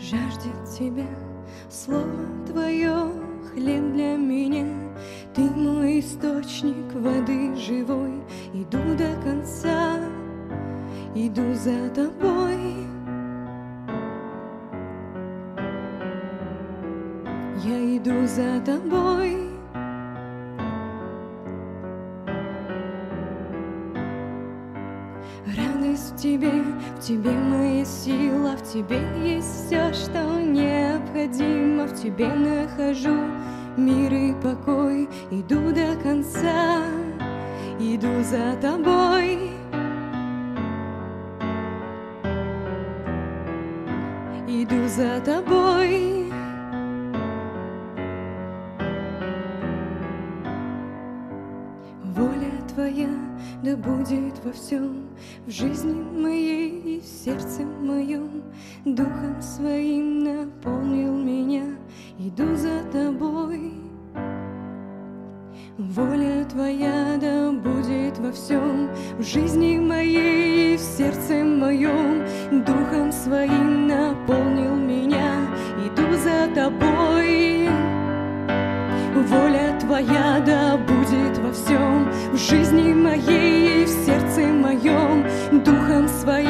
жаждет тебя, слово твое, хлеб для меня. Ты мой источник воды живой, иду до конца, иду за тобой. Я иду за тобой. Радость в тебе моя сила, в тебе есть все, что необходимо. В тебе нахожу мир и покой, иду до конца, иду за тобой. Иду за тобой. Воля твоя да будет во всем, в жизни моей и в сердце моем. Духом своим наполнил меня, иду за тобой. Воля твоя да будет во всем, в жизни моей и в сердце моем. Духом своим наполнил меня, иду за тобой. Воля твоя да будет во всем, в жизни моей и в сердце моем. Духом своим